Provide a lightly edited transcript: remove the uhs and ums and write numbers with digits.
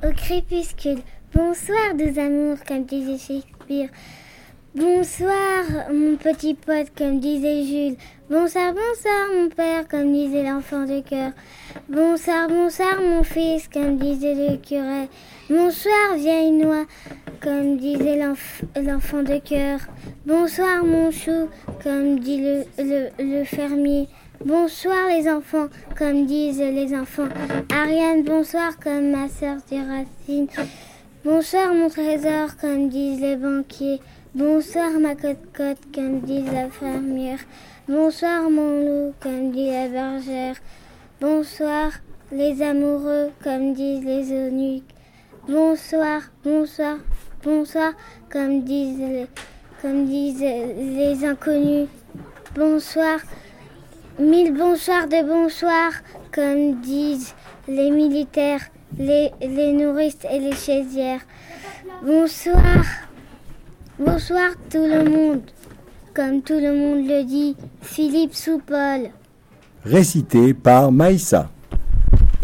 au crépuscule. Bonsoir, doux amours, comme disait Shakespeare. Bonsoir, mon petit pote, comme disait Jules. Bonsoir, bonsoir, mon père, comme disait l'enfant de cœur. Bonsoir, bonsoir, mon fils, comme disait le curé. Bonsoir, vieille noix, comme disait l'enfant de cœur. Bonsoir, mon chou, comme dit le fermier. Bonsoir, les enfants, comme disent les enfants. Ariane, bonsoir, comme ma sœur dit Racine. Bonsoir, mon trésor, comme disent les banquiers. Bonsoir, ma cote-cote, comme dit la fermière. Bonsoir, mon loup, comme dit la bergère. Bonsoir, les amoureux, comme disent les eunuques. Bonsoir, bonsoir, bonsoir, comme disent les inconnus. Bonsoir, mille bonsoirs de bonsoir, comme disent les militaires, les nourrices et les chaisières. Bonsoir, bonsoir tout le monde, comme tout le monde le dit, Philippe Soupol. Récité par Maïssa.